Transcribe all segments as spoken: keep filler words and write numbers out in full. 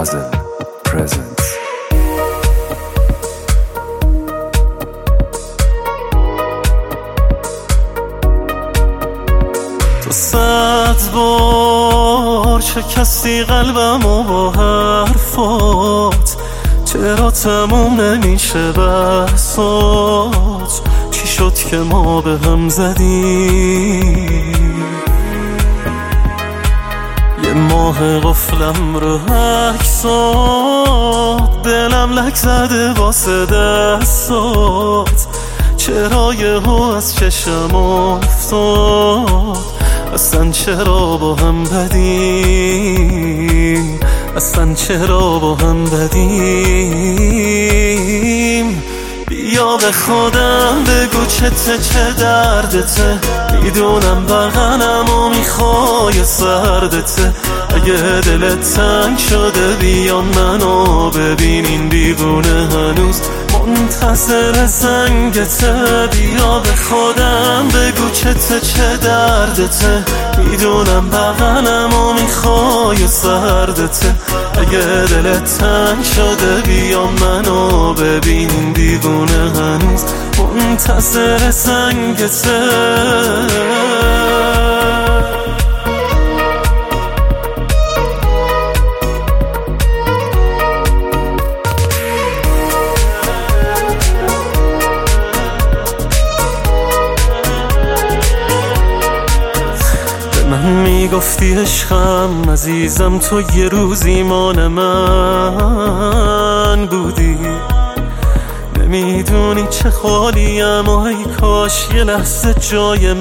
Hazel presents. تو صد بار شکستی قلبمو با حرفات، چرا تموم نمیشه بحثات؟ چی شد که ما به هم زدیم؟ یه ماه قفلم رو عکسات، دلم لک زده واسه دستات، چرا یهو از چشم افتاد؟ اصلا چرا با هم بدیم؟ اصلا چرا با هم بدیم؟ بیا به خودم بگو چته، چه دردته؟ میدونم بغنم و میخوای سردته. اگه دلت تنگ شده بیا منو ببین، این دیوونه هنوز منتظر زنگته. بیا به خودم بگو چته، چه دردته؟ میدونم بغنم و میخوای سردته. اگه دلت تنگ شده بیا منو ببین، این دیوونه هنوز منتظر زنگته. من میگفتی عشقم عزیزم، تو یه روز ایمان من بودی. نمیدونی چه خالیم و ای کاش یه لحظه جای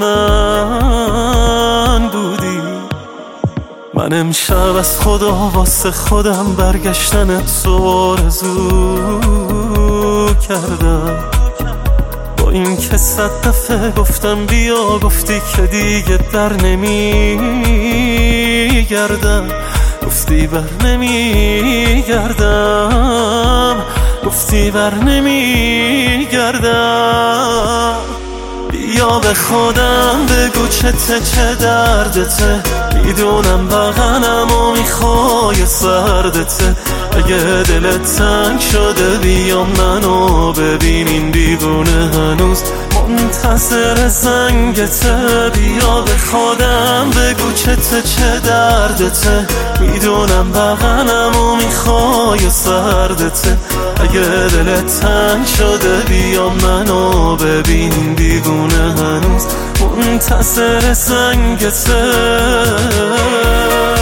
من بودی. من امشب از خدا واسه خودم برگشتنت تو آرزو کردم. با این که صد دفعه گفتم بیا، گفتی که دیگه در نمیگردم. گفتی بر نمیگردم، گفتی بر نمیگردم. بیا به خودم بگو چته، چه دردته؟ میدونم بغنم و میخوای سردته. اگه دلت تنگ شده بیا منو ببین، این دیوونه هنوز منتظر زنگته. بیا به خودم بگو چته، چه دردته؟ میدونم بغنم و میخوای سردته. اگه دلت تنگ شده بیا منو ببین، این دیوونه هنوز منتظر زنگته.